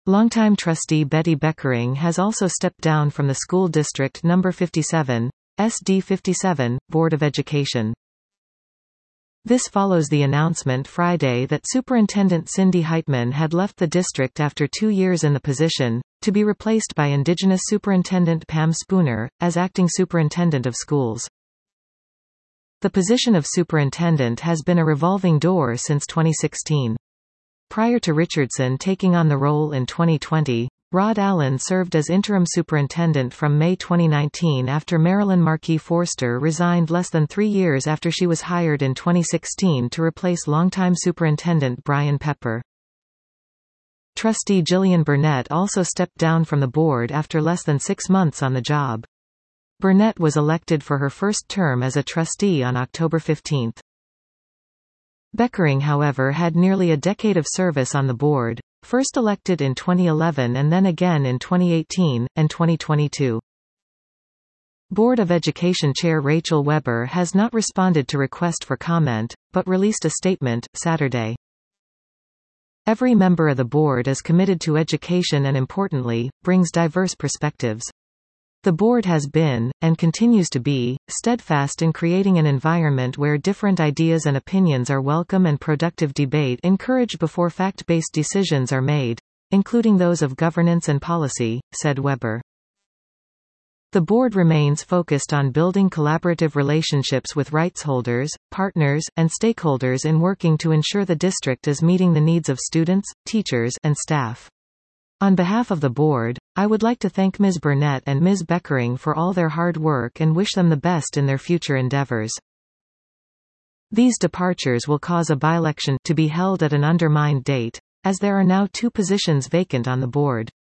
Longtime trustee Betty Beckering has also stepped down from the School District No. 57, SD 57, Board of Education. This follows the announcement Friday that Superintendent Cindy Heitman had left the district after 2 years in the position, to be replaced by Indigenous Superintendent Pam Spooner, as acting superintendent of schools. The position of superintendent has been a revolving door since 2016. Prior to Richardson taking on the role in 2020, Rod Allen served as interim superintendent from May 2019 after Marilyn Marquis Forster resigned less than 3 years after she was hired in 2016 to replace longtime superintendent Brian Pepper. Trustee Jillian Burnett also stepped down from the board after less than 6 months on the job. Burnett was elected for her first term as a trustee on October 15. Beckering, however, had nearly a decade of service on the board, first elected in 2011 and then again in 2018, and 2022. Board of Education Chair Rachel Weber has not responded to request for comment, but released a statement, Saturday. Every member of the board is committed to education and importantly, brings diverse perspectives. The board has been, and continues to be, steadfast in creating an environment where different ideas and opinions are welcome and productive debate encouraged before fact-based decisions are made, including those of governance and policy, said Weber. The board remains focused on building collaborative relationships with rights holders, partners, and stakeholders in working to ensure the district is meeting the needs of students, teachers, and staff. On behalf of the board, I would like to thank Ms. Burnett and Ms. Beckering for all their hard work and wish them the best in their future endeavors. These departures will cause a by-election to be held at an undermined date, as there are now 2 positions vacant on the board.